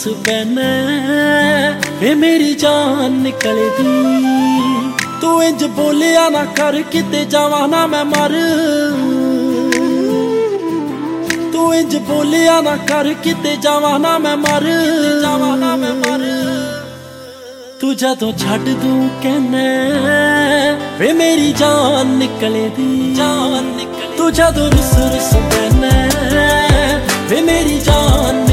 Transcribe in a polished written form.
रुस पैना वे मेरी जान निकलदी। तू इंज बोलिया ना कर किते जावां ना मैं मर, तू इंज बोलिया ना कर किते जावां ना मैं मर, जावां ना मैं मर। तू जदों छड्ड दूं कहना वे मेरी जान निकलदी, जान निकल। तू जदों रुस रुस पैना वे मेरी जान